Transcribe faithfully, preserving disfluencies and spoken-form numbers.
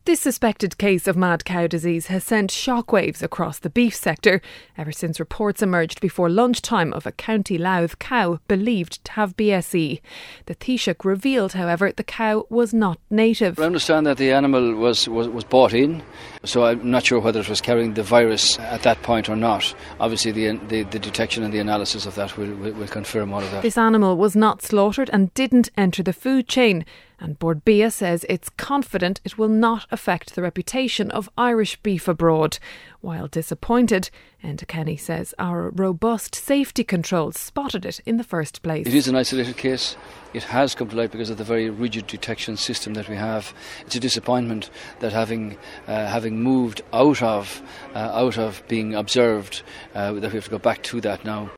This suspected case of mad cow disease has sent shockwaves across the beef sector ever since reports emerged before lunchtime of a County Louth cow believed to have B S E. The Taoiseach revealed, however, the cow was not native. I understand that the animal was, was, was bought in, so I'm not sure whether it was carrying the virus at that point or not. Obviously the the, the detection and the analysis of that will, will, will confirm all of that. This animal was not slaughtered and didn't enter the food chain. And Bord Bia says it's confident it will not affect the reputation of Irish beef abroad. While disappointed, Enda Kenny says our robust safety controls spotted it in the first place. It is an isolated case. It has come to light because of the very rigid detection system that we have. It's a disappointment that having uh, having moved out of uh, out of being observed, uh, that we have to go back to that now.